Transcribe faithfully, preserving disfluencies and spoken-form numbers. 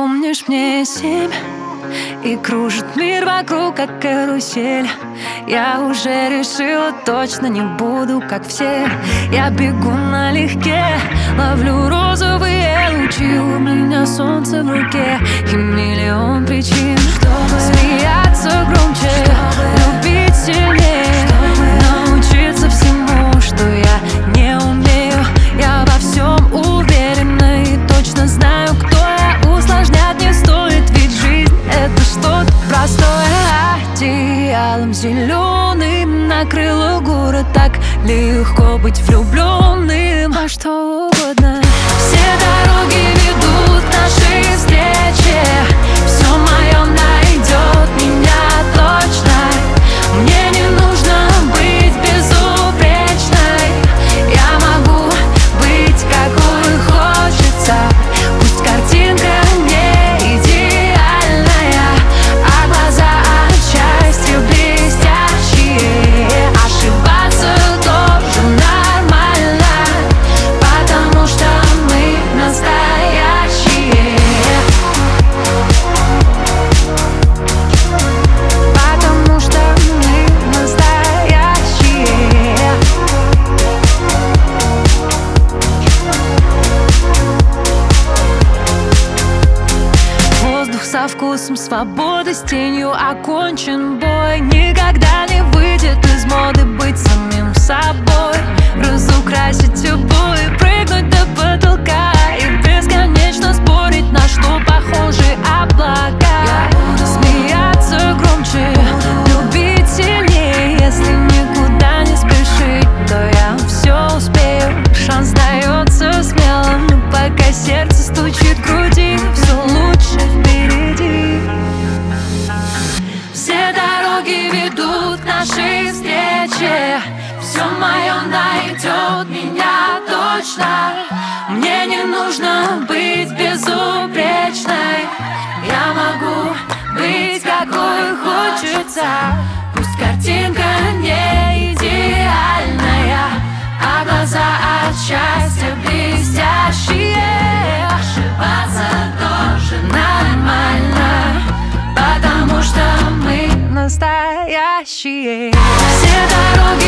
Напомнишь мне семь, и кружит мир вокруг, как карусель. Я уже решила, точно не буду, как все. Я бегу налегке, ловлю розовые лучи. У меня солнце в руке и миллион причин, чтобы смеяться громче, чтобы любить сильнее, чтобы научиться всему, что я не умею. Я во всем уверена и точно знаю, кто я. Усложнять не стоит, ведь жизнь — это что-то простое. Одеялом зеленым накрыло город, так легко быть влюбленным во что угодно. Все дороги ведут к нашей встрече. Все мое найдет меня точно. Мне не нужно быть безупречной. Я могу быть какой хочется. Пусть картинка не идеальная, а глаза от счастья блестящие. Ошибаться тоже нормально, потому что мы настоящие. Потому что мы настоящие. Воздух со вкусом свободы, с тенью окончен бой. Никогда не выйдет из моды быть самим собой. Разукрасить обои, прыгнуть до потолка и бесконечно спорить, на что похожи облака. Смеяться громче, любить сильнее. Если никуда не спешить, то я все успею. Шанс дается смелым, но пока сердце стучит в груди, все лучше впереди. Все дороги ведут к нашей встрече. Все мое найдет меня точно. Мне не нужно быть безупречной. Я могу быть какой хочется. Пусть картинка не идеальная, а глаза от счастья блестящие. Ошибаться тоже нормально, потому что мы настоящие. Все дороги